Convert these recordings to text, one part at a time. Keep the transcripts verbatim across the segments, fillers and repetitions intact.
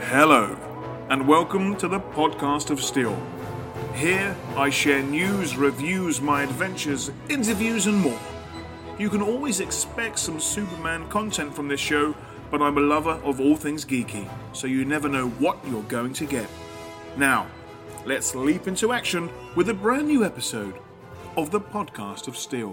Hello, and welcome to the Podcast of Steel. Here, I share news, reviews, my adventures, interviews, and more. You can always expect some Superman content from this show, but I'm a lover of all things geeky, so you never know what you're going to get. Now, let's leap into action with a brand new episode of the Podcast of Steel.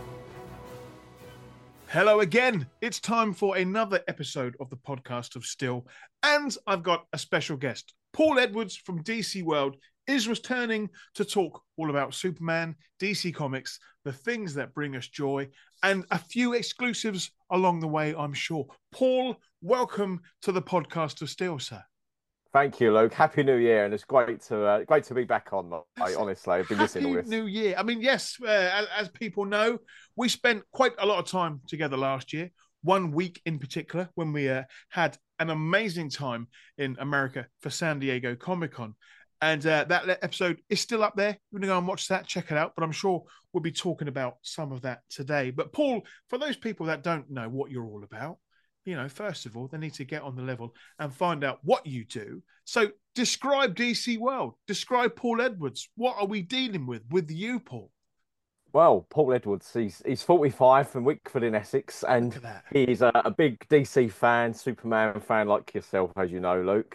Hello again. It's time for another episode of the Podcast of Steel, and I've got a special guest. Paul Edwards from D C World is returning to talk all about Superman, D C Comics, the things that bring us joy, and a few exclusives along the way, I'm sure. Paul, welcome to the Podcast of Steel, sir. Thank you, Luke. Happy New Year, and it's great to uh, great to be back on. I, honestly, I've been missing all this. Happy New Year. I mean, yes, uh, as, as people know, we spent quite a lot of time together last year. One week in particular, when we uh, had an amazing time in America for San Diego Comic-Con. And uh, that episode is still up there. You're going to go and watch that, check it out. But I'm sure we'll be talking about some of that today. But Paul, for those people that don't know what you're all about, you know, first of all, they need to get on the level and find out what you do. So describe D C World. Describe Paul Edwards. What are we dealing with with you, Paul? Well, Paul Edwards, he's he's forty-five from Wickford in Essex, and he's a, a big D C fan, Superman fan like yourself, as you know, Luke.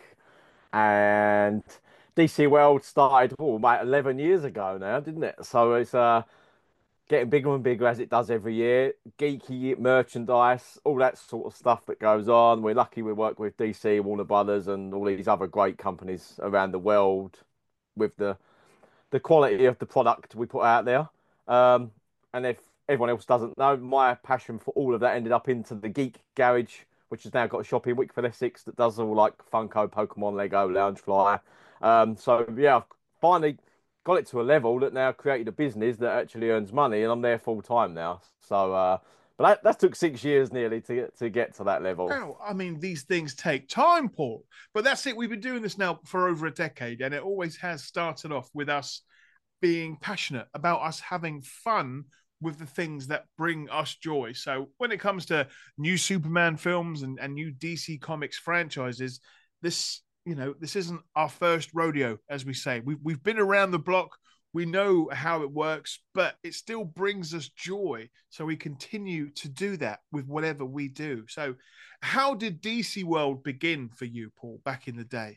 And D C World started oh, about eleven years ago now, didn't it? So it's uh getting bigger and bigger as it does every year. Geeky merchandise, all that sort of stuff that goes on. We're lucky we work with D C, Warner Brothers, and all these other great companies around the world with the the quality of the product we put out there. Um, and if everyone else doesn't know, my passion for all of that ended up into the Geek Garage, which has now got a shop in Wickford, Essex, that does all like Funko, Pokemon, Lego, Loungefly. Um, so yeah, I've finally got it to a level that now created a business that actually earns money, and I'm there full time now. So, uh, but that, that took six years nearly to get to get to that level. Well, I mean, these things take time, Paul. But that's it. We've been doing this now for over a decade, and it always has started off with us being passionate about us having fun with the things that bring us joy. So when it comes to new Superman films and, and new D C Comics franchises, this, you know, this isn't our first rodeo, as we say. We've, we've been around the block. We know how it works, but it still brings us joy. So we continue to do that with whatever we do. So how did D C World begin for you, Paul, back in the day?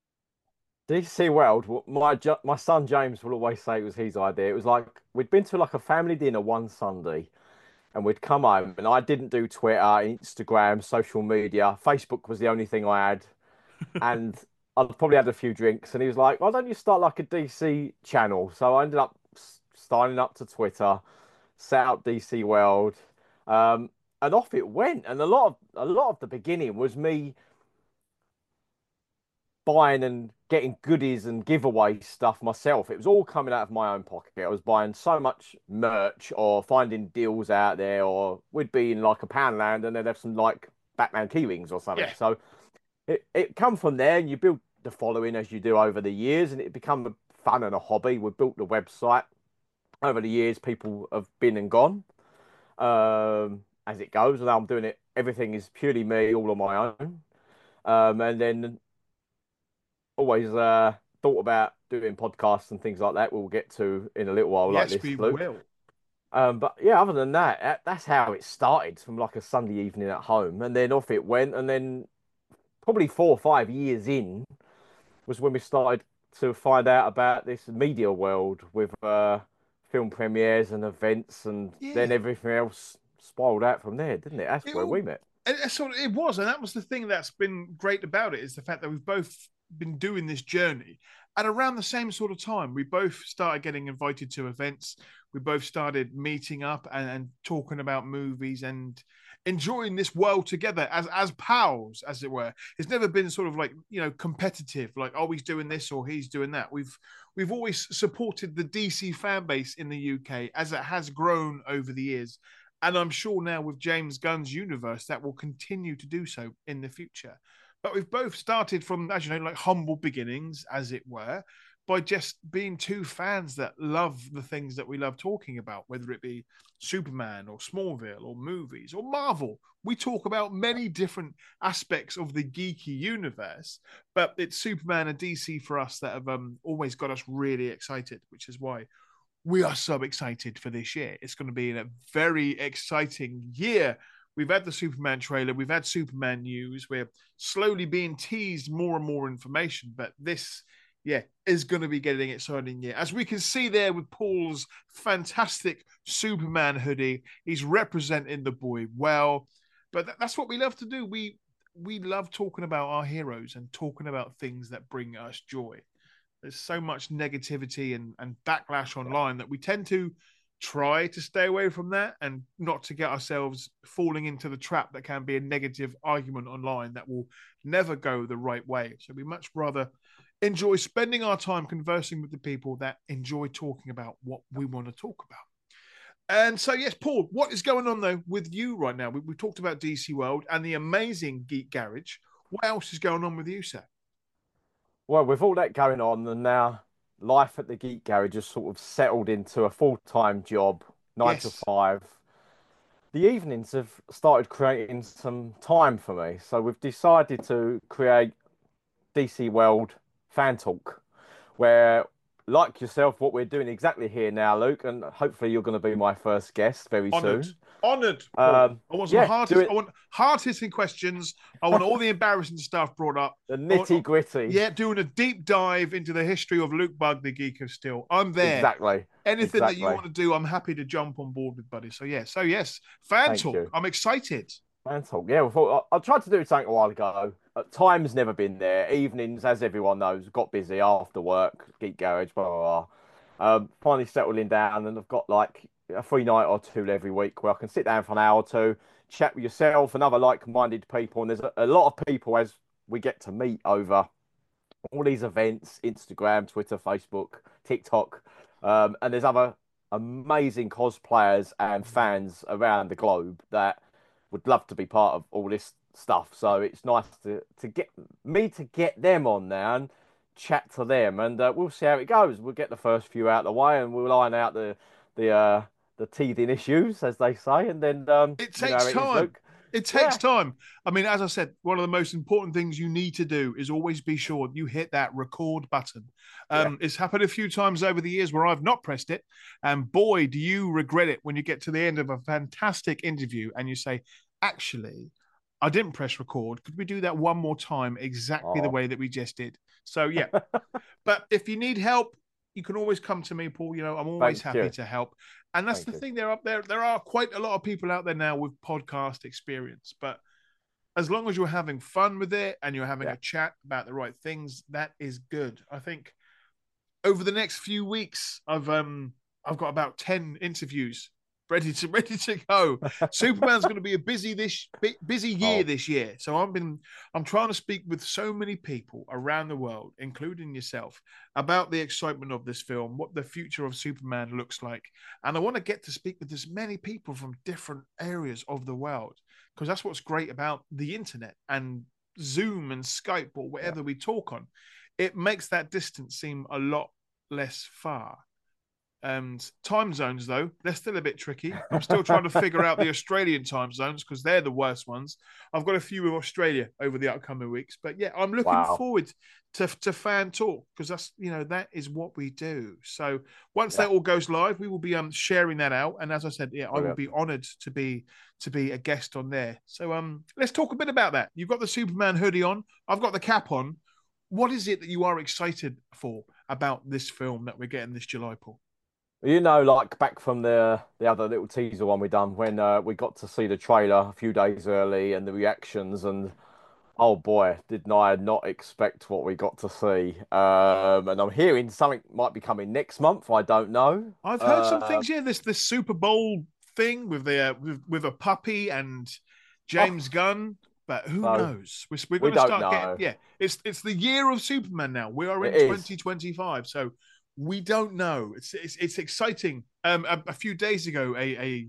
D C World, my my son James will always say it was his idea. It was like we'd been to like a family dinner one Sunday, and we'd come home, and I didn't do Twitter, Instagram, social media. Facebook was the only thing I had, and I'd probably had a few drinks. And he was like, "Why don't you start like a D C channel?" So I ended up signing up to Twitter, set up D C World, um, and off it went. And a lot of a lot of the beginning was me buying and getting goodies and giveaway stuff myself. It was all coming out of my own pocket. I was buying so much merch or finding deals out there, or we'd be in like a Poundland and they'd have some like Batman key rings or something. Yeah. So it, it come from there, and you build the following as you do over the years, and it become a fun and a hobby. We built the website. Over the years, people have been and gone, um, as it goes. And now I'm doing it. Everything is purely me, all on my own. Um, and then always uh, thought about doing podcasts and things like that. We'll get to in a little while, like Yes, this, we Luke. will. Um, but yeah, other than that, that, that's how it started from like a Sunday evening at home, and then off it went. And then probably four or five years in was when we started to find out about this media world with uh, film premieres and events, and then Yeah. everything else spiraled out from there, didn't it? That's It where all, we met. and so it was, and that was the thing that's been great about it, is the fact that we've both been doing this journey at around the same sort of time. We both started getting invited to events. We both started meeting up and, and talking about movies and enjoying this world together as as pals, as it were. It's never been sort of like, you know, competitive, like, oh, he's doing this or he's doing that. We've we've always supported the D C fan base in the U K as it has grown over the years. And I'm sure now with James Gunn's universe, that will continue to do so in the future. But we've both started from, as you know, like humble beginnings, as it were. by just being two fans that love the things that we love talking about, whether it be Superman or Smallville or movies or Marvel. We talk about many different aspects of the geeky universe, but it's Superman and D C for us that have um, always got us really excited, which is why we are so excited for this year. It's going to be a very exciting year. We've had the Superman trailer. We've had Superman news. We're slowly being teased more and more information, but this yeah, is going to be getting exciting year. As we can see there with Paul's fantastic Superman hoodie, he's representing the boy well. But th- that's what we love to do. We we love talking about our heroes and talking about things that bring us joy. There's so much negativity and, and backlash online that we tend to try to stay away from that and not to get ourselves falling into the trap that can be a negative argument online that will never go the right way. So we much rather enjoy spending our time conversing with the people that enjoy talking about what we want to talk about. And so, yes, Paul, what is going on, though, with you right now? We, we've talked about D C World and the amazing Geek Garage. What else is going on with you, sir? Well, with all that going on, and now life at the Geek Garage has sort of settled into a full-time job, nine to Yes. five. The evenings have started creating some time for me. So we've decided to create D C World Fan Talk, where, like yourself, what we're doing exactly here now, Luke, and hopefully you're going to be my first guest very Honored. soon. Honored, Paul. Um, I want some yeah, hard do it. I want hard hitting questions. I want all the embarrassing stuff brought up. The Want, nitty gritty. yeah, doing a deep dive into the history of Luke Bug, the Geek of Steel. I'm there. Exactly. Anything exactly. that you want to do, I'm happy to jump on board with, buddy. So yeah, so yes, fan Thank talk. you. I'm excited. Fan talk. Yeah, we thought, I, I tried to do something a while ago. Uh, time's never been there. Evenings, as everyone knows, got busy after work, Geek Garage, blah, blah, blah. Um, finally settling down, and I've got like a free night or two every week where I can sit down for an hour or two, chat with yourself and other like-minded people. And there's a, a lot of people as we get to meet over all these events, Instagram, Twitter, Facebook, TikTok, um, and there's other amazing cosplayers and fans around the globe that would love to be part of all this stuff. So it's nice to to get me to get them on there and chat to them, and uh, we'll see how it goes. We'll get the first few out of the way, and we'll iron out the the uh, the teething issues, as they say, and then um, It you know how takes it is, time. Luke. It takes Yeah, time. I mean, as I said, one of the most important things you need to do is always be sure you hit that record button. yeah. Um, it's happened a few times over the years where I've not pressed it. And boy, do you regret it when you get to the end of a fantastic interview and you say, actually, I didn't press record. Could we do that one more time exactly the Oh, way that we just did? So, yeah. But if you need help, you can always come to me, Paul. You know, I'm always thank happy you, to help. And that's thank the you. thing. There up there, there are quite a lot of people out there now with podcast experience. But as long as you're having fun with it and you're having Yeah. a chat about the right things, that is good. I think over the next few weeks, I've um I've got about ten interviews ready to ready to go. Superman's going to be a busy this busy year Oh, this year. So I've been I'm trying to speak with so many people around the world, including yourself, about the excitement of this film, what the future of Superman looks like, and I want to get to speak with as many people from different areas of the world because that's what's great about the internet and Zoom and Skype or yeah. whatever we talk on. It makes that distance seem a lot less far. And time zones, though, they're still a bit tricky. I'm still trying to figure out the Australian time zones because they're the worst ones. I've got a few with Australia over the upcoming weeks, but yeah, I'm looking Wow. forward to to fan talk because that's you know that is what we do. So once Yeah. that all goes live, we will be um sharing that out. And as I said, yeah, I will Brilliant. be honoured to be to be a guest on there. So um, let's talk a bit about that. You've got the Superman hoodie on. I've got the cap on. What is it that you are excited for about this film that we're getting this July, Paul? You know, like back from the the other little teaser one we done when uh, we got to see the trailer a few days early and the reactions, and oh boy, didn't I not expect what we got to see. Um, and I'm hearing something might be coming next month. I don't know. I've heard some Uh, things. Yeah, this this Super Bowl thing with the uh, with, with a puppy and oh, James Gunn, but who no, knows? We're, we're we going to don't start getting. know. Yeah, it's it's the year of Superman now. We are It in is. twenty twenty-five, so we don't know. It's it's, it's exciting. Um, a, a few days ago, a, a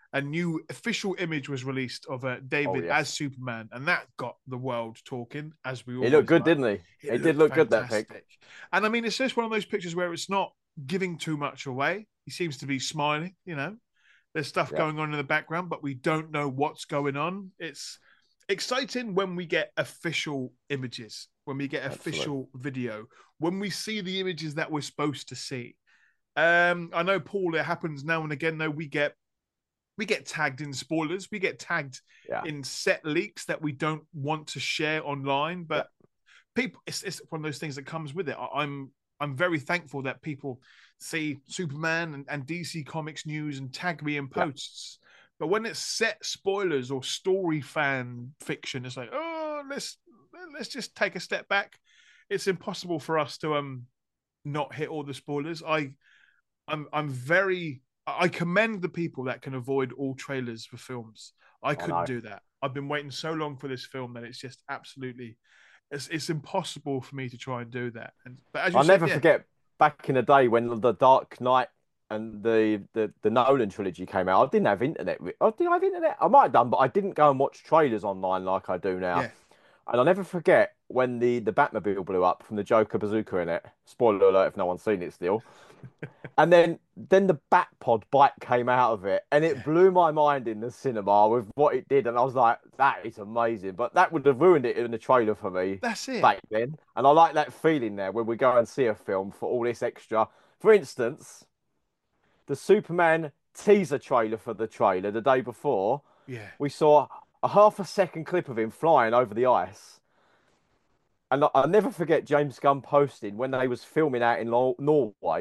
a new official image was released of uh, Oh David as yes. Superman, and that got the world talking, as we He looked always good, like. didn't he? It He did looked look good, that pic. fantastic. And I mean, it's just one of those pictures where it's not giving too much away. He seems to be smiling, you know. There's stuff Yeah, going on in the background, but we don't know what's going on. It's exciting when we get official images, when we get official absolutely. video, when we see the images that we're supposed to see. Um, I know, Paul, it happens now and again, though. We get we get tagged in spoilers, we get tagged Yeah, in set leaks that we don't want to share online, yeah. but people, it's, it's one of those things that comes with it. I, I'm I'm very thankful that people see Superman and, and D C Comics news and tag me in Yeah. posts. But when it's set spoilers or story fan fiction, it's like, oh, let's let's just take a step back. It's impossible for us to um not hit all the spoilers. I I'm I'm very I commend the people that can avoid all trailers for films. I I couldn't know. do that. I've been waiting so long for this film that it's just absolutely it's it's impossible for me to try and do that. And but as you I'll said, never yeah, forget back in the day when the Dark Knight and the, the, the Nolan trilogy came out. I didn't have internet. Oh, did I have internet? I might have done, but I didn't go and watch trailers online like I do now. yeah, And I'll never forget when the, the Batmobile blew up from the Joker bazooka in it. Spoiler alert if no one's seen it still. And then then the Batpod bike came out of it, and it yeah. blew my mind in the cinema with what it did. And I was like, that is amazing. But that would have ruined it in the trailer for me That's it. back then. And I like that feeling there when we go and see a film for all this extra. For instance, the Superman teaser trailer for the trailer the day before, Yeah. we saw a half a second clip of him flying over the ice. And I- I'll never forget James Gunn posting when they was filming out in Nor- Norway.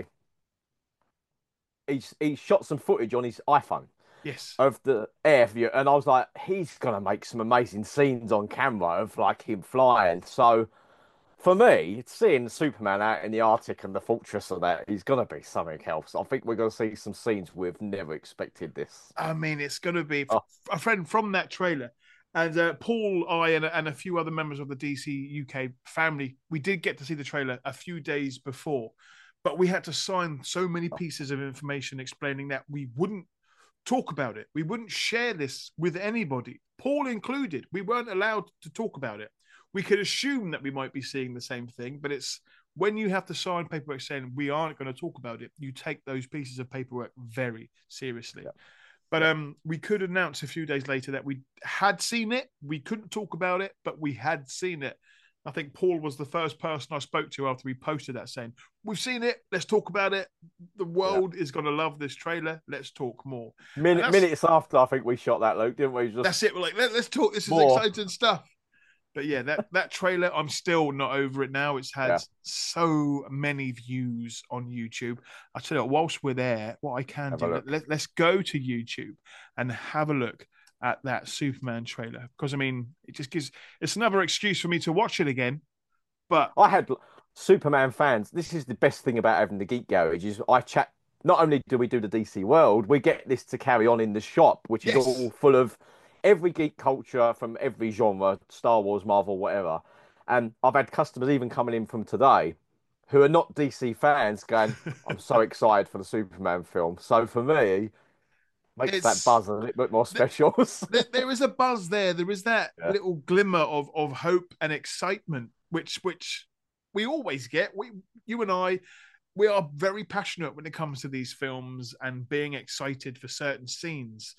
He, he shot some footage on his iPhone Yes. of the air view, and I was like, he's gonna make some amazing scenes on camera of like him flying. So for me, seeing Superman out in the Arctic and the fortress of that, he's gonna be something else. I think we're gonna see some scenes we've never expected this. I mean, it's going to be Oh, a friend from that trailer. And uh, Paul, I, and, and a few other members of the D C U K family, we did get to see the trailer a few days before, but we had to sign so many pieces of information explaining that we wouldn't talk about it. We wouldn't share this with anybody, Paul included. We weren't allowed to talk about it. We could assume that we might be seeing the same thing, but it's when you have to sign paperwork saying we aren't going to talk about it, you take those pieces of paperwork very seriously. yeah, But yeah. um, we could announce a few days later that we had seen it. We couldn't talk about it, but we had seen it. I think Paul was the first person I spoke to after we posted that saying, we've seen it. Let's talk about it. The Yeah. world is going to love this trailer. Let's talk more. And Minute, that's minutes after, I think we shot that, Luke, didn't we? that's Just it. We're like, Let, let's talk. This is more. exciting stuff. But yeah, that that trailer, I'm still not over it now. It's had Yeah, so many views on YouTube. I tell you what, whilst we're there, what I can have a do, let, look. let, let's go to YouTube and have a look at that Superman trailer. Because I mean, it just gives it's another excuse for me to watch it again. But I had Superman fans. This is the best thing about having the Geek Garage is I chat. Not only do we do the D C World, we get this to carry on in the shop, which is yes, all full of every geek culture from every genre, Star Wars, Marvel, whatever. And I've had customers even coming in from today who are not D C fans going, I'm so excited for the Superman film. So for me, makes that it's buzz a little bit more special. there, there is a buzz there. There is that Yeah, little glimmer of of hope and excitement, which which we always get. We, you and I, we are very passionate when it comes to these films and being excited for certain scenes.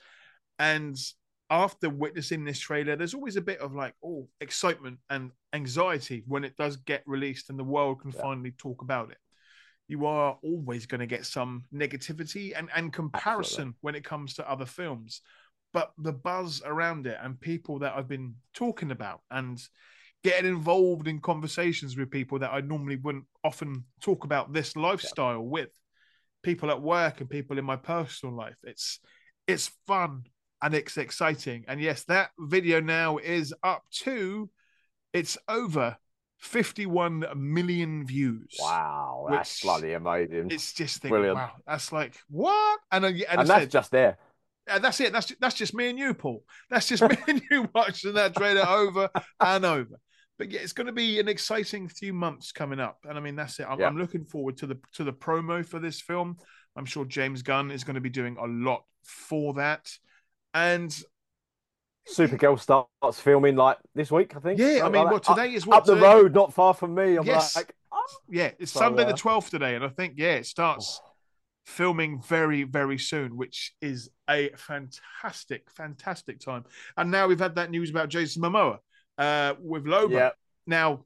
And after witnessing this trailer, there's always a bit of like, oh, excitement and anxiety when it does get released and the world can yeah, finally talk about it. You are always going to get some negativity and, and absolutely. comparison when it comes to other films. But the buzz around it and people that I've been talking about and getting involved in conversations with people that I normally wouldn't often talk about this Yeah. lifestyle with, people at work and people in my personal life. It's it's fun and it's exciting. And yes, that video now is up to it's over fifty-one million views, Wow, that's which bloody amazing. it's just thinking, Brilliant. wow, that's like what? And I, and I And that's said, just there. and that's it. That's that's just me and you, Paul. That's just me and you watching that trailer over and over. But yeah, it's going to be an exciting few months coming up, and I mean that's it. I'm, Yeah. I'm looking forward to the to the promo for this film. I'm sure James Gunn is going to be doing a lot for that. And Supergirl starts filming like this week, I think. yeah, I Something mean, like well, that. Up, today is what up the today. road, not far from me. I'm Yes, like, oh. yeah, it's So, Sunday the uh, twelfth today, and I think yeah, it starts oh, filming very, very soon, which is a fantastic, fantastic time. And now we've had that news about Jason Momoa uh, with Lobo. yeah. Now,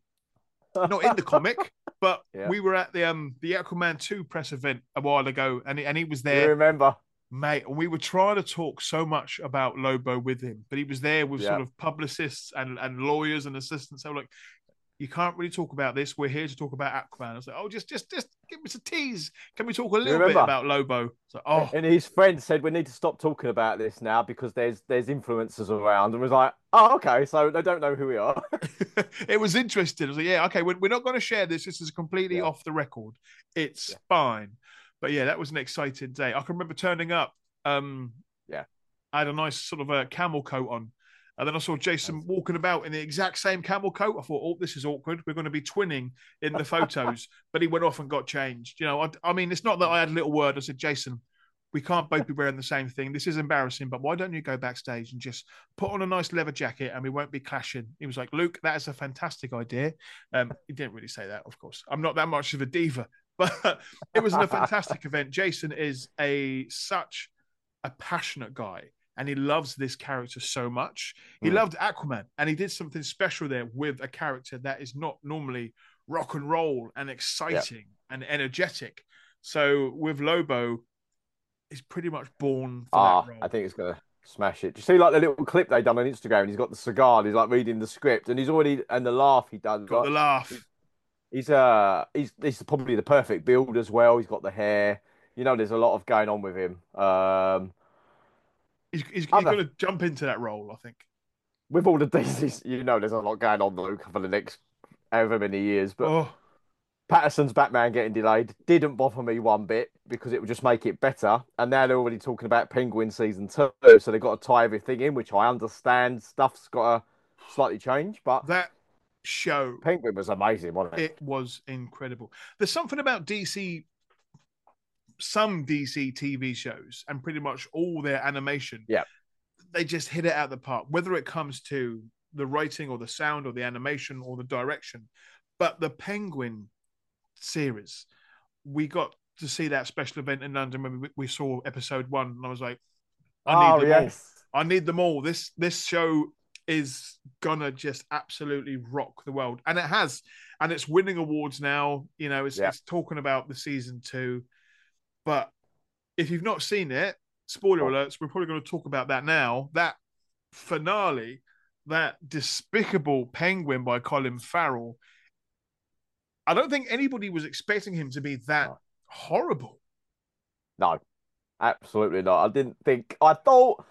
not in the comic, but Yeah. we were at the um the Aquaman two press event a while ago, and he, and he was You there, remember? mate. And we were trying to talk so much about Lobo with him, but he was there with Yeah. sort of publicists and and lawyers and assistants. So like, you can't really talk about this. We're here to talk about Aquaman. I was like, oh, just just just give us a tease. Can we talk a You little bit remember? about Lobo? So, oh, And his friend said we need to stop talking about this now because there's there's influencers around, and was like, oh, okay, so they don't know who we are. it was interesting. I was like, yeah, okay, we're, we're not going to share this. This is completely Yeah. off the record. It's Yeah. fine. But yeah, that was an exciting day. I can remember turning up. Um, Yeah. I had a nice sort of a camel coat on. And then I saw Jason walking about in the exact same camel coat. I thought, oh, this is awkward. We're going to be twinning in the photos. But he went off and got changed. You know, I, I mean, it's not that I had a little word. I said, Jason, we can't both be wearing the same thing. This is embarrassing, but why don't you go backstage and just put on a nice leather jacket and we won't be clashing? He was like, Luke, that is a fantastic idea. Um, he didn't really say that, of course. I'm not that much of a diva, but it was a fantastic event. Jason is a such a passionate guy and he loves this character so much. He mm. loved Aquaman and he did something special there with a character that is not normally rock and roll and exciting yeah. and energetic. So with Lobo, he's pretty much born for ah, that role. I think it's gonna smash it. Do you see like the little clip they done on Instagram? And he's got the cigar and he's like reading the script and he's already and the laugh he does. Got like, the laugh. He's, he's uh he's he's probably the perfect build as well. He's got the hair. You know, there's a lot of going on with him. Um He's, he's, he's going to jump into that role, I think. With all the D Cs, you know, there's a lot going on, Luke, for the next however many years. But oh. Patterson's Batman getting delayed didn't bother me one bit because it would just make it better. And now they're already talking about Penguin season two, so they've got to tie everything in, which I understand. Stuff's got to slightly change, but that show, Penguin was amazing, wasn't it? It was incredible. There's something about D C. Some D C T V shows and pretty much all their animation, yeah, they just hit it out of the park, whether it comes to the writing or the sound or the animation or the direction. But the Penguin series, we got to see that special event in London when we, we saw episode one, and I was like, I need oh, them yes. all. I need them all. This this show is gonna just absolutely rock the world, and it has, and it's winning awards now. You know, it's, yeah. it's talking about the season two. But if you've not seen it, spoiler alerts, we're probably going to talk about that now. That finale, that despicable Penguin by Colin Farrell, I don't think anybody was expecting him to be that no. horrible. No, absolutely not. I didn't think, I thought,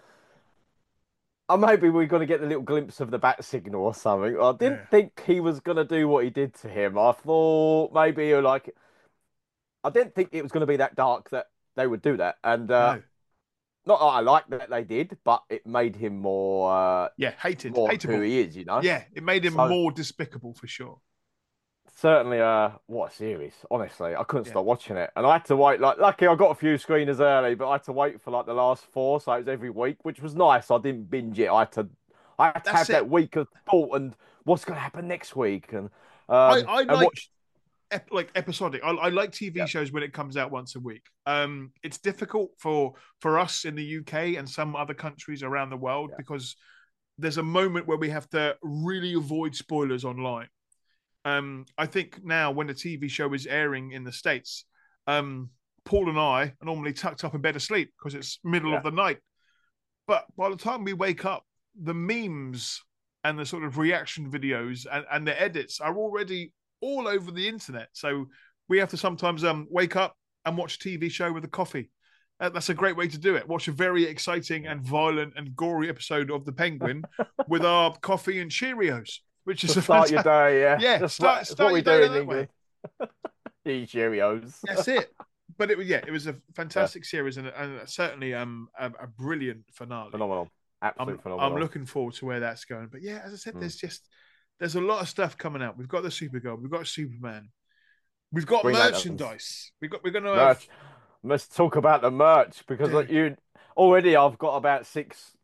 oh, maybe we're going to get a little glimpse of the bat signal or something. I didn't yeah. think he was going to do what he did to him. I thought maybe he like... I didn't think it was going to be that dark that they would do that. And uh, no. not that I like that they did, but it made him more... Uh, yeah, hated. More Hateable. who he is, you know? Yeah, it made him so, more despicable for sure. Certainly, uh, what a series. Honestly, I couldn't yeah. stop watching it. And I had to wait, like, lucky I got a few screeners early, but I had to wait for like the last four, so it was every week, which was nice. I didn't binge it. I had to, I had to That's have it. that week of thought and what's going to happen next week. And, um, I, I and like... watched... Ep- like episodic. I, I like T V yeah. shows when it comes out once a week. Um, it's difficult for for us in the U K and some other countries around the world yeah. because there's a moment where we have to really avoid spoilers online. Um, I think now when a T V show is airing in the States, um, Paul and I are normally tucked up in bed asleep because it's middle yeah. of the night. But by the time we wake up, the memes and the sort of reaction videos and, and the edits are already all over the internet. So we have to sometimes um, wake up and watch a T V show with a coffee. Uh, that's a great way to do it. Watch a very exciting and violent and gory episode of The Penguin with our coffee and Cheerios, which is to a start fantastic... your day. Yeah, yeah. That's start, what, start what we do in England. Eat Cheerios. That's it. But it was yeah, it was a fantastic yeah. series and, and certainly um a, a brilliant finale. Phenomenal, absolutely I'm, phenomenal. I'm looking forward to where that's going. But yeah, as I said, mm. there's just. There's a lot of stuff coming out. We've got the Supergirl. We've got Superman. We've got Green merchandise. Lanterns. We've got. We're going to have. Let's talk about the merch because like you already, I've got about six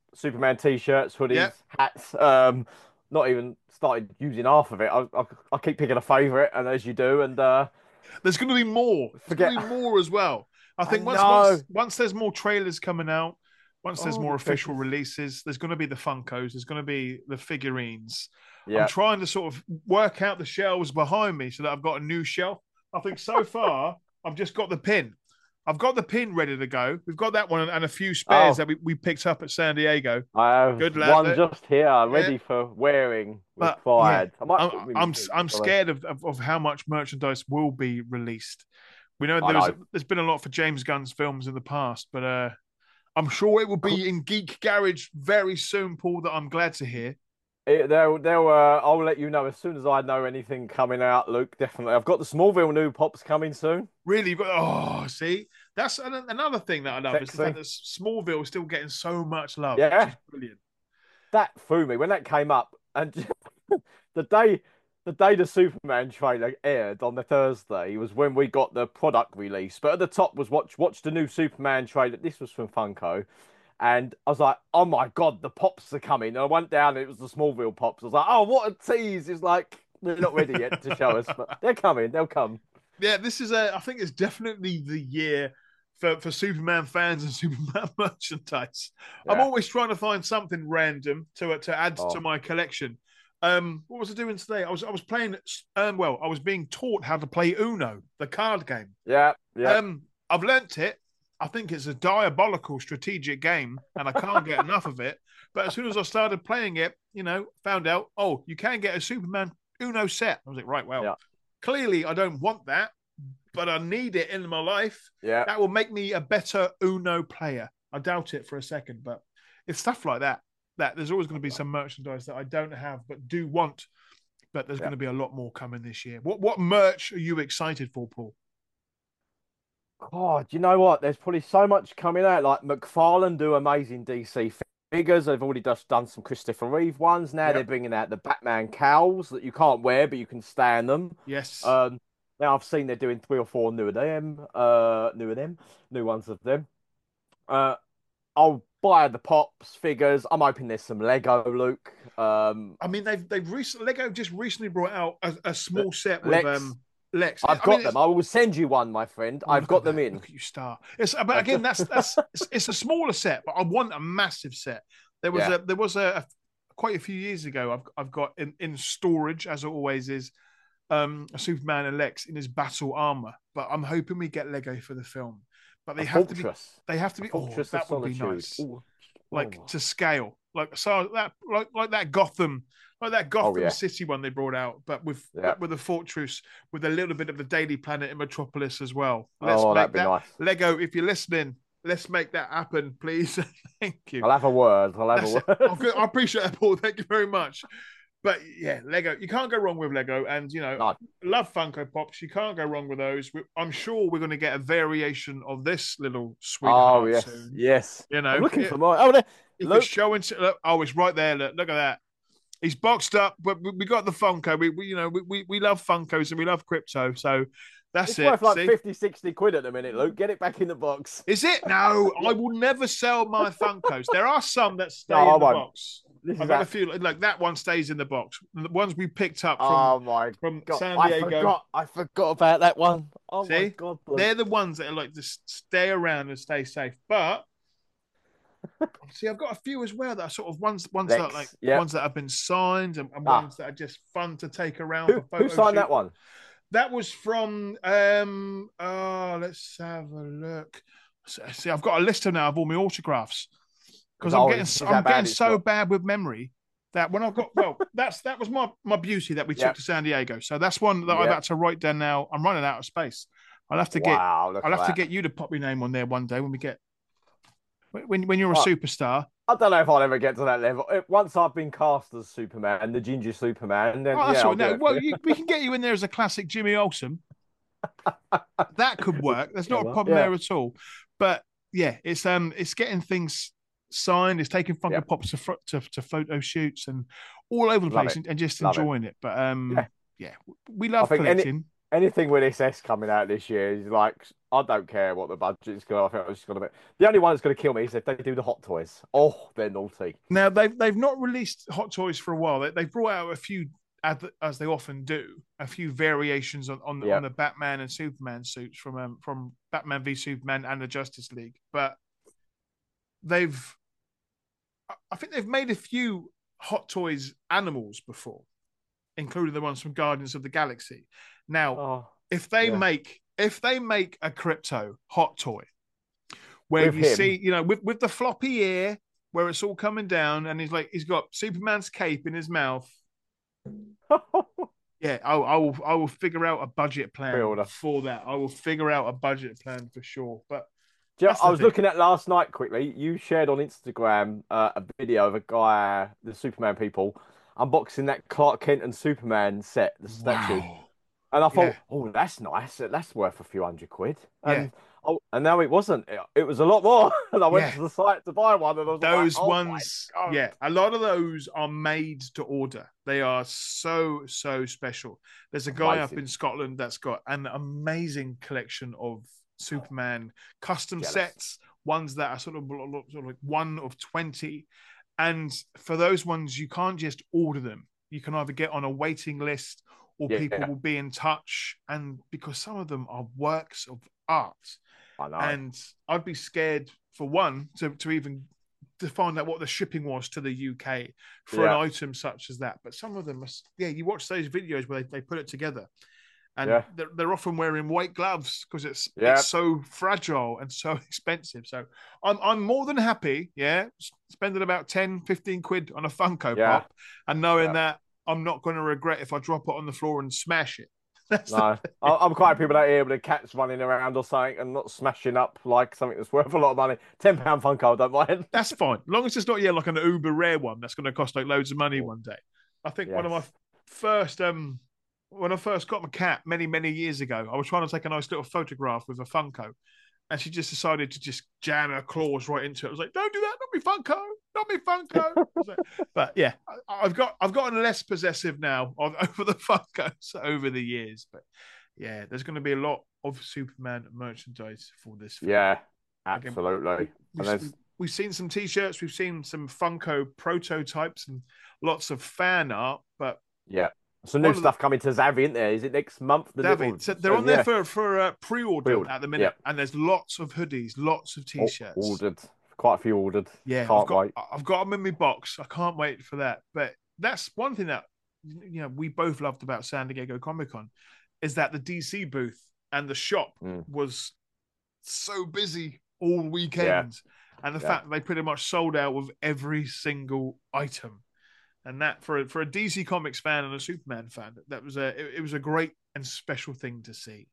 Superman t-shirts, hoodies, Yep. hats. Um, not even started using half of it. I, I, I keep picking a favourite, and as you do, and uh, There's going to be more. There's going forget. to be more as well. I I think once once know. once there's more trailers coming out, once there's Oh, the more official precious. releases, there's going to be the Funkos, there's going to be the figurines. I'm Yeah. trying to sort of work out the shelves behind me so that I've got a new shelf. I think so far I've just got the pin. I've got the pin ready to go. We've got that one and a few spares Oh, that we, we picked up at San Diego. I have Good lad. one Look. just here, Yeah. ready for wearing, But yeah, required. I might I'm put them in my I'm suit. I'm Although, scared of, of, of how much merchandise will be released. We know I there's know. there's been a lot for James Gunn's films in the past, but uh, I'm sure it will be in Geek Garage very soon, Paul. That I'm glad to hear. It, they'll, they'll, uh, I'll let you know as soon as I know anything coming out, Luke. Definitely. I've got the Smallville new pops coming soon. Really, you've got oh, see, that's an, another thing that I love is the fact Sexy. that Smallville is still getting so much love, which is Yeah. brilliant. That threw me when that came up. And the day the day the Superman trailer aired on the Thursday was when we got the product release. But at the top was watch watch the new Superman trailer. This was from Funko. And I was like, oh my God, the pops are coming. And I went down and it was the Smallville pops. I was like, oh, what a tease. It's like, they're not ready yet to show us, but they're coming. They'll come. Yeah, this is a. I think it's definitely the year for, for Superman fans and Superman merchandise. I'm Yeah. always trying to find something random to to add to Oh, my collection. Um, what was I doing today? I was I was playing. Um, well, I was being taught how to play Uno, the card game. yeah, yeah. Um, I've learnt it. I think it's a diabolical strategic game, and I can't get enough of it. But as soon as I started playing it, you know, found out, oh, you can get a Superman Uno set. I was like, right, well, Yeah. clearly I don't want that, but I need it in my life. Yeah. That will make me a better Uno player. I doubt it for a second, but it's stuff like that. That there's always going to be some merchandise that I don't have but do want. But there's Yeah. going to be a lot more coming this year. What what merch are you excited for, Paul? God, you know what? There's probably so much coming out. Like McFarlane do amazing D C figures. They've already just done some Christopher Reeve ones. Now they're Yep. bringing out the Batman cowls that you can't wear, but you can stand them. Yes. Um, now I've seen they're doing three or four new of them, uh, new of them, new ones of them. Uh, I'll buy the pops figures. I'm hoping there's some Lego, Luke. Um, I mean, they've they've recently Lego just recently brought out a, a small set with Lex. um Lex. I've I mean, got it's, them. I will send you one, my friend. oh, I've look at got them that! in. Look at you, star. It's but I've again, just that's that's it's, it's a smaller set, but I want a massive set. There was yeah. a there was a, a quite a few years ago. I've I've got in, in storage as it always is. Um, a Superman and Lex in his battle armor, but I'm hoping we get Lego for the film. But they A have to be fortress. they have to A be. Oh, fortress of that would be solitude. nice. Ooh. Like Oh. to scale, like so that like like that Gotham, like that Oh, Gotham yeah. City one they brought out, but with Yeah. with a fortress with a little bit of the Daily Planet in Metropolis as well. Let's Oh, make that'd be that nice. Lego. If you're listening, let's make that happen, please. Thank you. I'll have a word. I'll have That's a it. word. Oh, good. I appreciate that, Paul. Thank you very much. But yeah, Lego. You can't go wrong with Lego, and you know, No. love Funko Pops. You can't go wrong with those. We- I'm sure we're going to get a variation of this little Oh, sweetheart yes. soon. Yes. You I'm know, looking it, for my. Oh, there. if it's Look. showing, look, oh, it's right there. Look, look at that. He's boxed up, but we, we got the Funko. We, we you know, we, we, we love Funkos and we love crypto. So that's It's it. worth like See, fifty, sixty quid at the minute, Luke. Get it back in the box. is it? No, I will never sell my Funkos. There are some that No, stay I in the won't. box. This I is got a that. few like that one stays in the box. The ones we picked up from Oh, my from God. San I Diego. forgot. I forgot about that one. Oh, my See, God, Luke. they're the ones that are like just stay around and stay safe. But see, I've got a few as well that are sort of ones ones that are like Lex. Yep. ones that have been signed and, and Ah. ones that are just fun to take around Who, for photo who signed shoot. that one? That was from um oh let's have a look. See, I've got a list now of all my autographs because I'm Oh, getting is that I'm bad getting it's so got? bad with memory that when I've got well, that's that was my my beauty that we took Yep. to San Diego. So that's one that I've Yep. had to write down now. I'm running out of space. I'll have to get Wow, look I'll at have to that. get you to pop your name on there one day when we get when when you're a Right. superstar. I don't know if I'll ever get to that level. Uh, Once I've been cast as Superman, the Ginger Superman, then Oh, that's yeah, all I'll right. do No, it. well, you, we can get you in there as a classic Jimmy Olsen. That could work. There's not a problem Yeah. there at all. But yeah, it's um, it's getting things signed. It's taking Funko Yeah. Pops to, to to photo shoots and all over the Love place it. and, and just Love it. enjoying it. But um, Yeah. yeah, we I love think any collecting. anything with S S coming out this year is like I don't care what the budget's going. I think it's going to be the only one that's going to kill me is if they do the Hot Toys. Oh, they're naughty. Now they've they've not released Hot Toys for a while. They they've brought out a few, as they often do, a few variations on on, Yeah. on the Batman and Superman suits from um, from Batman v Superman and the Justice League. But they've, I think they've made a few Hot Toys animals before, including the ones from Guardians of the Galaxy. Now, Oh, if they yeah. make if they make a Krypto Hot Toy where With you him. see, you know, with, with the floppy ear, where it's all coming down, and he's like, he's got Superman's cape in his mouth. Yeah, I, I will. I will figure out a budget plan Pre-order. for that. I will figure out a budget plan for sure. But Do you know, that's I the was thing. looking at last night quickly. You shared on Instagram uh, a video of a guy, the Superman people, unboxing that Clark Kent and Superman set, the statue. Wow. And I Yeah. thought, oh, that's nice. That's worth a few hundred quid. Yeah. And oh, and now it wasn't. It, it was a lot more. And I went Yeah. to the site to buy one, and I was Those like, oh ones, my God. yeah, a lot of those are made to order. They are so so special. There's a guy up Amazing. in Scotland that's got an amazing collection of Superman custom Jealous. sets, ones that are sort of, sort of like one of twenty. And for those ones, you can't just order them. You can either get on a waiting list, or Yeah. people will be in touch. And because some of them are works of art, I know. and I'd be scared, for one, to, to even to find out what the shipping was to the U K for Yeah. an item such as that. But some of them, are, yeah, you watch those videos where they, they put it together, and Yeah. they're, they're often wearing white gloves because it's Yeah. it's so fragile and so expensive. So I'm I'm more than happy, yeah, spending about ten, fifteen quid on a Funko Yeah. Pop, and knowing Yeah. that I'm not going to regret if I drop it on the floor and smash it. That's the- No, I- I'm quite happy with that here with the cats running around or something and not smashing up like something that's worth a lot of money. ten pound Funko, I don't mind. That's fine. As long as it's not, yeah, like an uber rare one that's going to cost like loads of money one day. I think one of my Yes. first, um, when I first got my cat many, many years ago, I was trying to take a nice little photograph with a Funko, and she just decided to just jam her claws right into it. I was like, "Don't do that, not me Funko, not me Funko." I was like, but yeah, I, I've got I've gotten less possessive now of, over the Funkos over the years. But yeah, there's going to be a lot of Superman merchandise for this film. Yeah, Again, absolutely. We've, And there's, we've seen some T-shirts, we've seen some Funko prototypes, and lots of fan art. But yeah, some new one of the- stuff coming to Zavvi, isn't there? Is it next month? The David, little- so they're on there yeah, for for uh, pre-order Pre-order, at the minute, yeah. and there's lots of hoodies, lots of o- T-shirts. ordered. Quite a few ordered. Yeah, I've Can't got wait. I've got them in my box. I can't wait for that. But that's one thing that, you know, we both loved about San Diego Comic Con, is that the D C booth and the shop Mm. was so busy all weekend, and the Yeah. fact that they pretty much sold out with every single item, and that for a, for a D C Comics fan and a Superman fan, that was a it, it was a great and special thing to see.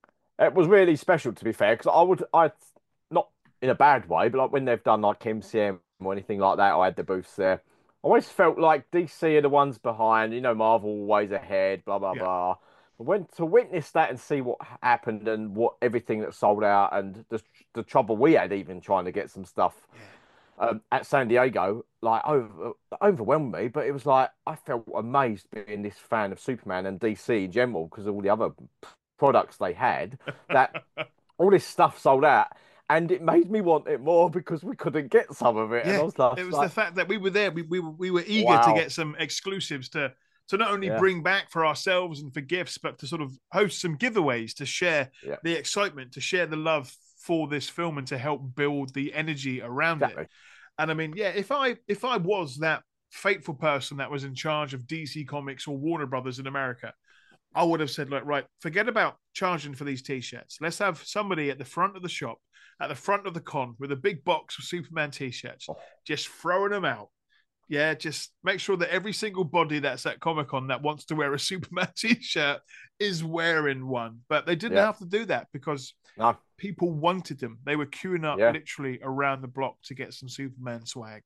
It was really special, to be fair, because I would, I not in a bad way, but like when they've done like M C M or anything like that, I had the booths there. I always felt like D C are the ones behind, you know, Marvel always ahead, blah blah Yeah. blah. But when to witness that and see what happened and what everything that sold out and the the trouble we had even trying to get some stuff Yeah. um, at San Diego, like over, overwhelmed me. But it was like I felt amazed being this fan of Superman and D C in general because of all the other products they had, that all this stuff sold out, and it made me want it more because we couldn't get some of it. And I Yeah, was like, it was like, the fact that we were there. We we were, we were eager Wow. to get some exclusives to to not only Yeah. bring back for ourselves and for gifts, but to sort of host some giveaways to share Yeah. the excitement, to share the love for this film, and to help build the energy around exactly. it. And I mean, yeah, if I if I was that fateful person that was in charge of D C Comics or Warner Brothers in America, I would have said, like, right, forget about charging for these T-shirts. Let's have somebody at the front of the shop, at the front of the con, with a big box of Superman T-shirts, Oh. just throwing them out. Yeah, just make sure that every single body that's at Comic Con that wants to wear a Superman T-shirt is wearing one. But they didn't Yeah. have to do that because No, people wanted them. They were queuing up Yeah. literally around the block to get some Superman swag.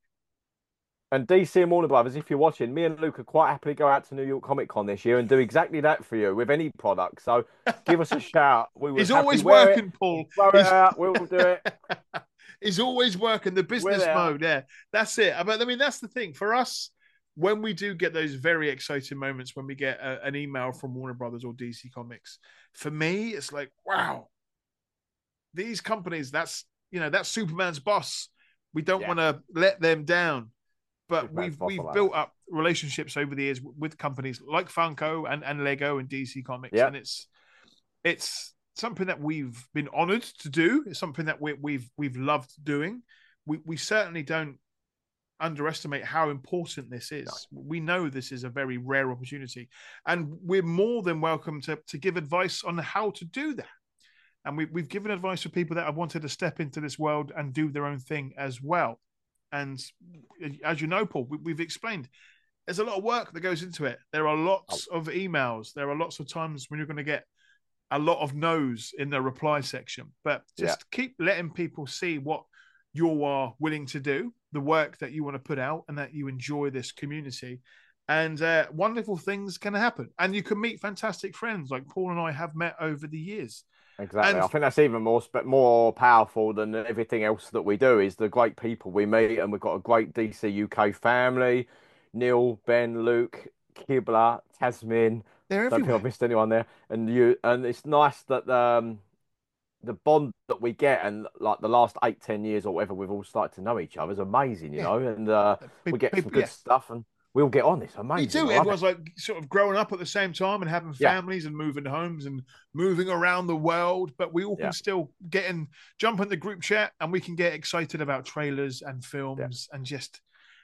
and D C and Warner Brothers, if you're watching, me and Luke could quite happily go out to New York Comic Con this year and do exactly that for you with any product. So give us a shout. We would He's happily always wear working, it, Paul. throw it He's- out. We'll do it. He's always working the business there. mode. Yeah, that's it. But I mean, that's the thing for us. When we do get those very exciting moments, when we get a, an email from Warner Brothers or D C Comics, for me, it's like, wow, these companies, that's, you know, that's Superman's boss. We don't Yeah. want to let them down. But Superman's we've boss we've alone. built up relationships over the years with companies like Funko and, and Lego and D C Comics, Yeah. and it's it's something that we've been honored to do. It's something that we, we've we've loved doing. We we certainly don't underestimate how important this is. No. We know this is a very rare opportunity, and we're more than welcome to to give advice on how to do that. And we, we've given advice for people that have wanted to step into this world and do their own thing as well. And as you know, Paul, we, we've explained there's a lot of work that goes into it. There are lots of emails. There are lots of times when you're going to get a lot of no's in the reply section. But just yeah. keep letting people see what you are willing to do, the work that you want to put out, and that you enjoy this community. And uh, wonderful things can happen. And you can meet fantastic friends like Paul and I have met over the years. Exactly. And I think that's even more more powerful than everything else that we do is the great people we meet. And we've got a great D C U K family. Neil, Ben, Luke, Kibla, Tasmin. They're I don't think I've missed anyone there. And you and it's nice that um, the bond that we get and like the last eight, ten years or whatever, we've all started to know each other is amazing, you yeah. know, and uh, people, we get some good yeah. stuff and we all get on. It's amazing. Me too. Everyone's it. like sort of growing up at the same time and having families yeah. and moving homes and moving around the world, but we all can yeah. still get in, jump in the group chat and we can get excited about trailers and films yeah. and just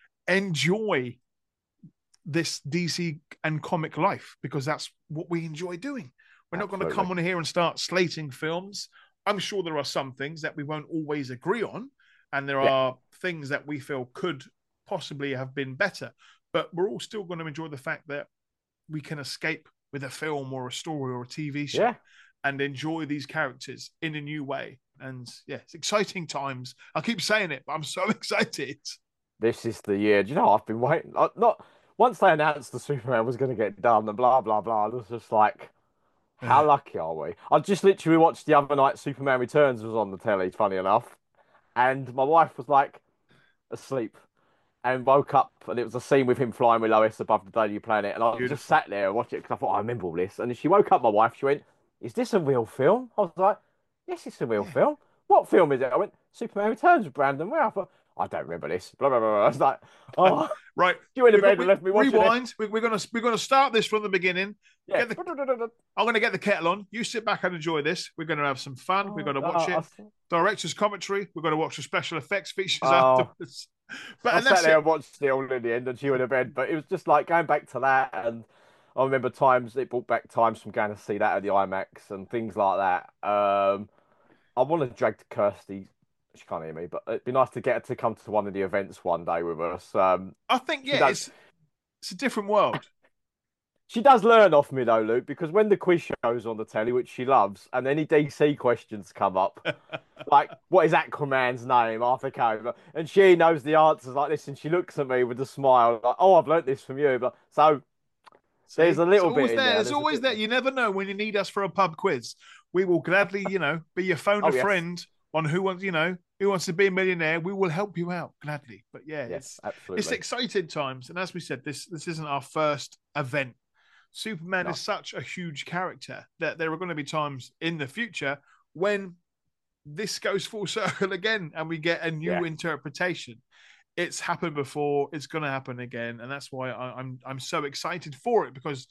enjoy this D C and comic life because that's what we enjoy doing. We're Absolutely. not going to come on here and start slating films. I'm sure there are some things that we won't always agree on, and there yeah. are things that we feel could possibly have been better. But we're all still going to enjoy the fact that we can escape with a film or a story or a T V show yeah. and enjoy these characters in a new way. And yeah, it's exciting times. I keep saying it, but I'm so excited. This is the year. Do you know, I've been waiting. Not once they announced the Superman was going to get done and blah, blah, blah. It was just like, how lucky are we? I just literally watched the other night, Superman Returns was on the telly, funny enough. And my wife was like asleep. And woke up, and it was a scene with him flying with Lois above the Daily Planet. And I Beautiful. just sat there and watched it because I thought, oh, I remember all this. And then she woke up, my wife, she went, is this a real film? I was like, yes, it's a real yeah. film. What film is it? I went, Superman Returns with Brandon Routh. I thought, I don't remember this. Blah, blah, blah, blah. I was like, oh. Right. You went to bed and left me watching Rewind. It. We're going to we're gonna start this from the beginning. Yeah. The, I'm going to get the kettle on. You sit back and enjoy this. We're going to have some fun. Oh, we're going to watch oh, it. I... Director's commentary. We're going to watch the special effects features oh. afterwards. But I sat there it. and watched it all in the end, and she went to bed. But it was just like going back to that, and I remember times it brought back times from going to see that at the IMAX and things like that. Um, I want to drag Kirsty. She can't hear me, but it'd be nice to get her to come to one of the events one day with us. Um, I think yeah, it's it's a different world. She does learn off me though, Luke, because when the quiz show's on the telly, which she loves, and any D C questions come up, like, what is Aquaman's name, Arthur Coe? And she knows the answers like this, and she looks at me with a smile, like, oh, I've learnt this from you. But so See, there's a little bit in there. There's, there's always that. You never know when you need us for a pub quiz. We will gladly, you know, be your phone oh, a yes. friend on who wants, you know, who wants to be a millionaire. We will help you out gladly. But yeah, yes, it's absolutely. It's exciting times. And as we said, this this isn't our first event. Superman no. is such a huge character that there are going to be times in the future when this goes full circle again and we get a new yeah. interpretation. It's happened before, it's going to happen again, and that's why I, I'm I'm so excited for it, because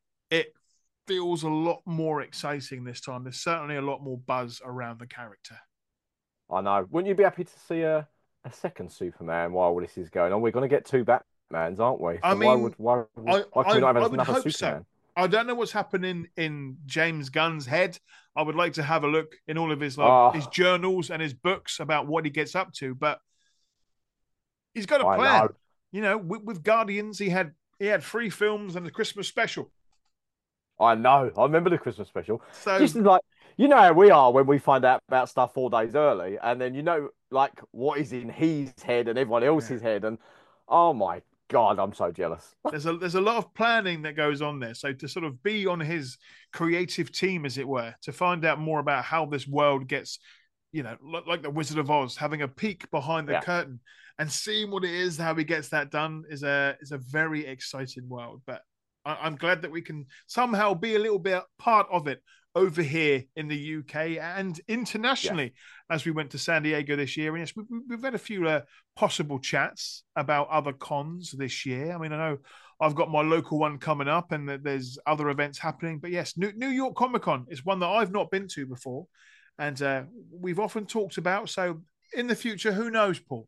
it feels a lot more exciting this time. There's certainly a lot more buzz around the character. I know. Wouldn't you be happy to see a, a second Superman while this is going on? We're going to get two Bat Mans, aren't we? So I mean, why would why, why I, can we not I, have I another hope Superman? So. I don't know what's happening in James Gunn's head. I would like to have a look in all of his like oh. his journals and his books about what he gets up to, but he's got a I plan. Know. You know, with, with Guardians, he had he had three films and a Christmas special. I know. I remember the Christmas special. So just like, you know how we are when we find out about stuff four days early, and then you know like what is in his head and everyone else's yeah. head, and oh my God, I'm so jealous. There's a there's a lot of planning that goes on there. So to sort of be on his creative team, as it were, to find out more about how this world gets, you know, like the Wizard of Oz, having a peek behind the yeah. curtain and seeing what it is, how he gets that done, is a is a very exciting world. But I, I'm glad that we can somehow be a little bit part of it over here in the U K and Yes. internationally as we went to San Diego this year. And yes, we, we've had a few uh, possible chats about other cons this year. I mean, I know I've got my local one coming up and there's other events happening. But yes, New, New York Comic Con is one that I've not been to before. And uh, we've often talked about. So in the future, who knows, Paul?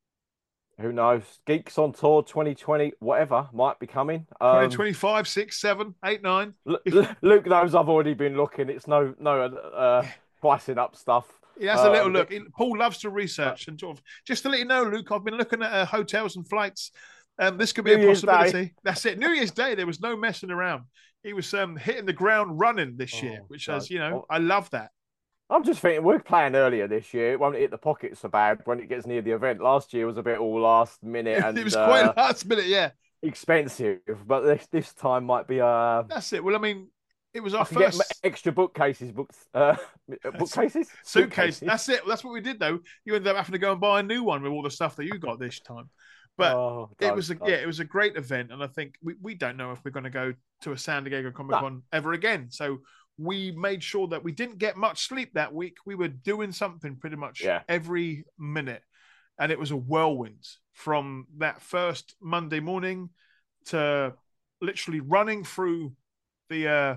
Who knows? Geeks on Tour twenty twenty, whatever might be coming. Um, twenty twenty-five, six, seven, eight, nine. L If Luke knows I've already been looking. It's no no uh, yeah, pricing up stuff. he has a little Um, look. but, He- Paul loves to but research and sort of just to let you know, Luke. I've been looking at uh, hotels and flights. Um, this could be New a Year's Day. possibility. That's it. New Year's Day, there was no messing around. He was um, hitting the ground running this year, Oh, which no. is, you know, Oh, I love that. I'm just thinking we're playing earlier this year. It won't hit the pocket so bad when it gets near the event. Last year was a bit all last minute It, it and was uh, quite last minute, yeah. expensive, but this this time might be. Uh, That's it. Well, I mean, it was I our can get m- first extra bookcases, books, uh, bookcases, suitcase. suitcases. That's it. That's what we did, though. You ended up having to go and buy a new one with all the stuff that you got this time. But Oh, it don't, was a yeah, don't. it was a great event, and I think we, we don't know if we're going to go to a San Diego Comic No, Con ever again. So we made sure that we didn't get much sleep that week. We were doing something pretty much yeah. every minute, and it was a whirlwind from that first Monday morning to literally running through the uh,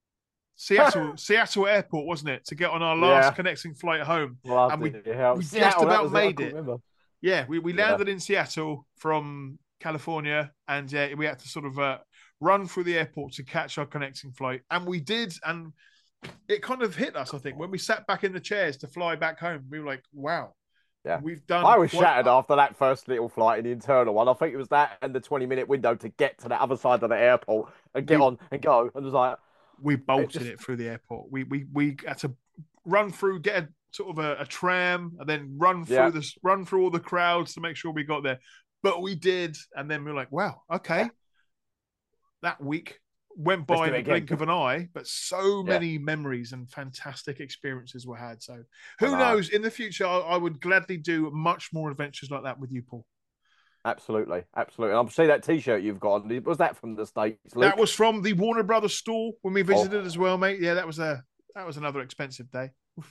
Seattle Seattle airport, wasn't it, to get on our last Yeah. connecting flight home, and we Bloody hell. we just Seattle, that about was it. I made couldn't it. remember. Yeah, we, we Yeah. landed in Seattle from California, and uh, we had to sort of uh, run through the airport to catch our connecting flight, and we did, and it kind of hit us. I think when we sat back in the chairs to fly back home, we were like, "Wow, Yeah. we've done I was quite." shattered after that first little flight in the internal one. I think it was that and the twenty minute window to get to the other side of the airport and get We on and go. And it was like, we it bolted just, it through the airport. We we we had to run through, get a sort of a, a tram, and then run yeah, through this, run through all the crowds to make sure we got there. But we did, and then we were like, "Wow, yeah, okay." That week went let's by do in it the again. blink of an eye, but so Yeah, many memories and fantastic experiences were had. So I who know. knows? In the future, I, I would gladly do much more adventures like that with you, Paul. Absolutely. Absolutely. I'm see that t shirt you've got. Was that from the States, That Luke? was from the Warner Brothers store when we visited as Oh, well, mate. Yeah, that was a that was another expensive day,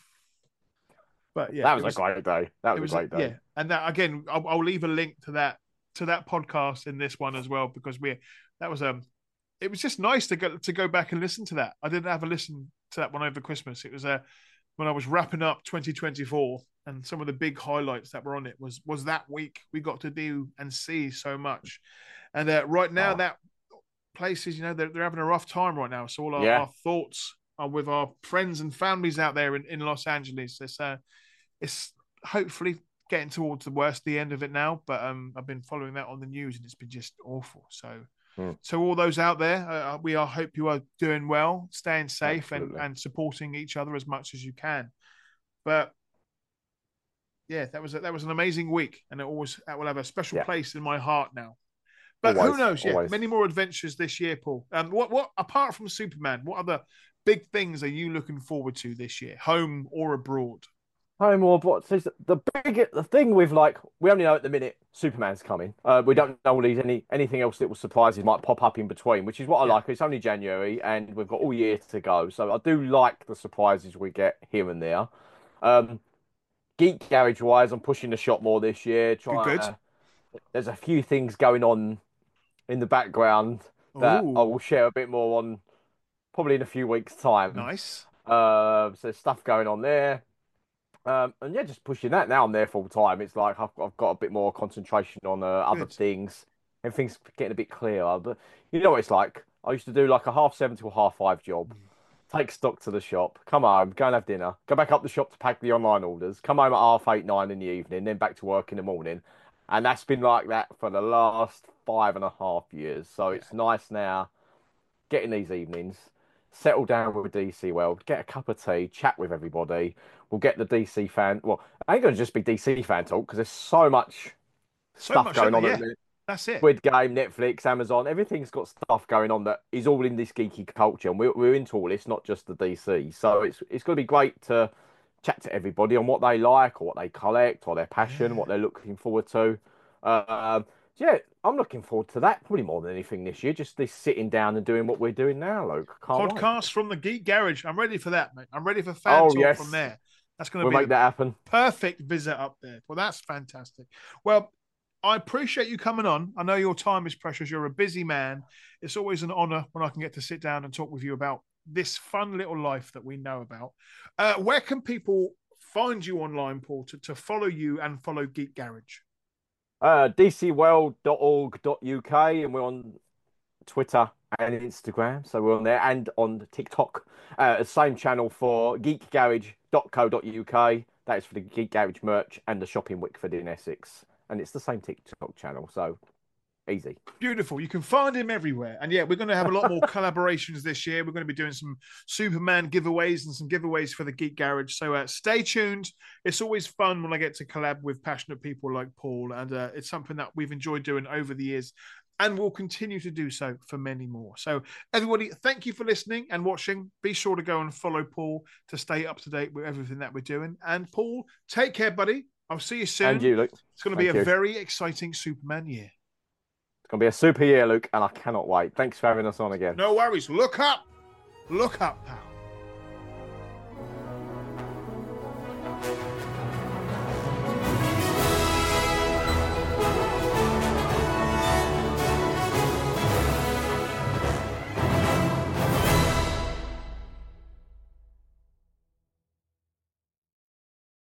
but yeah, that it was a was great day. That it was a was a, great day. yeah, and that again, I'll, I'll leave a link to that to that podcast in this one as well because we that was um it was just nice to go to go back and listen to that. I didn't have a listen to that one over Christmas. It was uh, when I was wrapping up twenty twenty-four, and some of the big highlights that were on it was was that week we got to do and see so much. And uh, right now, Oh, that places, you know, they're, they're having a rough time right now. So all our, yeah. our thoughts are with our friends and families out there in, in Los Angeles. It's uh, it's hopefully getting towards the worst, the end of it now. But um, I've been following that on the news, and it's been just awful. So Hmm, so all those out there, uh, we are hope you are doing well, staying safe, and absolutely. and supporting each other as much as you can. But yeah, that was a, that was an amazing week, and it always that will have a special Yeah. place in my heart now. But who Always. knows? Yeah, Always. many more adventures this year, Paul. Um, what what apart from Superman, what other big things are you looking forward to this year, home or abroad? Home or what? So the big the thing with like we only know at the minute Superman's coming. Uh, we Yeah, don't know these any anything else that will surprises might pop up in between, which is what I yeah, like. It's only January and we've got all year to go, so I do like the surprises we get here and there. Um, Geek Garage wise, I'm pushing the shop more this year. good, Trying good. to, there's a few things going on in the background that I will Oh, share a bit more on probably in a few weeks' time. nice. Uh, so there's stuff going on there. Um, and yeah, just pushing that now. I'm there full time. It's like I've, I've got a bit more concentration on uh, other Good. things. Everything's getting a bit clearer. But you know what it's like. I used to do like a half seven to a half five job. Take stock to the shop, come home, go and have dinner, go back up the shop to pack the online orders, come home at half eight, nine in the evening, then back to work in the morning. And that's been like that for the last five and a half years. So Yeah. it's nice now get in these evenings, settle down with D C World, get a cup of tea, chat with everybody. We'll get the D C fan. Well, I ain't going to just be D C fan talk because there's so much So stuff much, isn't going there? on at the Yeah, minute. that's it. Squid Game, Netflix, Amazon, everything's got stuff going on that is all in this geeky culture, and we're, we're into all this, not just the D C. So it's it's going to be great to chat to everybody on what they like or what they collect or their passion, Yeah. what they're looking forward to. Uh, Yeah, I'm looking forward to that probably more than anything this year. Just this sitting down and doing what we're doing now, Luke. Can't wait. Podcast from the Geek Garage. I'm ready for that, mate. I'm ready for fan Oh talk from yes, there. That's going to we'll be make the that happen. perfect visit up there. Well, that's fantastic. Well, I appreciate you coming on. I know your time is precious. You're a busy man. It's always an honor when I can get to sit down and talk with you about this fun little life that we know about. Uh, where can people find you online, Paul, to, to follow you and follow Geek Garage? Uh, d c world dot org dot u k, and we're on Twitter and Instagram, so we're on there, and on TikTok. Uh, same channel for geek garage dot co dot u k. That is for the Geek Garage merch and the shop in Wickford in Essex, and it's the same TikTok channel, so easy. Beautiful. You can find him everywhere. And yeah, we're going to have a lot more collaborations this year. We're going to be doing some Superman giveaways and some giveaways for the Geek Garage. So uh, stay tuned. It's always fun when I get to collab with passionate people like Paul. And uh, it's something that we've enjoyed doing over the years and will continue to do so for many more. So everybody, thank you for listening and watching. Be sure to go and follow Paul to stay up to date with everything that we're doing. And Paul, take care, buddy. I'll see you soon. And you, Luke. It's going to be Thank a you. very exciting Superman year. It's going to be a super year, Luke, and I cannot wait. Thanks for having us on again. No worries. Look up. Look up, pal.